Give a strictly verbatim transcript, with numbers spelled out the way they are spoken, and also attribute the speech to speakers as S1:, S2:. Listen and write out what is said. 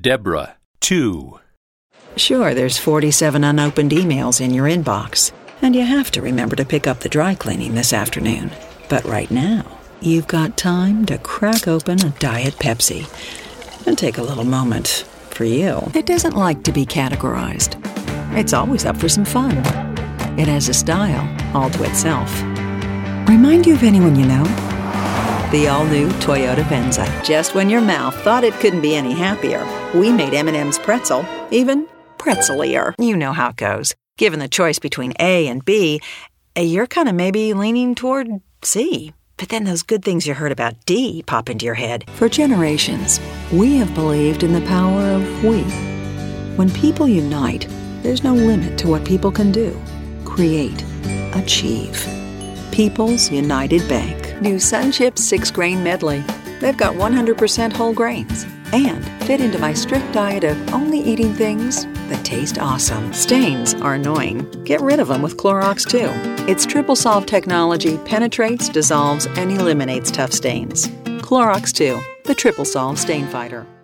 S1: Deborah. two.
S2: Sure, there's forty-seven unopened emails in your inbox, and you have to remember to pick up the dry cleaning this afternoon. But right now, you've got time to crack open a Diet Pepsi and take a little moment for you. It doesn't like to be categorized. It's always up for some fun. It has a style all to itself. Remind you of anyone you know? The all-new Toyota Venza. Just when your mouth thought it couldn't be any happier, we made M and M's pretzel even pretzelier. You know how it goes. Given the choice between A and B, you're kind of maybe leaning toward C. But then those good things you heard about D pop into your head. For generations, we have believed in the power of we. When people unite, there's no limit to what people can do. Create. Achieve. People's United Bank. New Sunchips six-grain medley. They've got one hundred percent whole grains and fit into my strict diet of only eating things that taste awesome. Stains are annoying. Get rid of them with Clorox two. Its triple solve technology penetrates, dissolves, and eliminates tough stains. Clorox two, the triple solve stain fighter.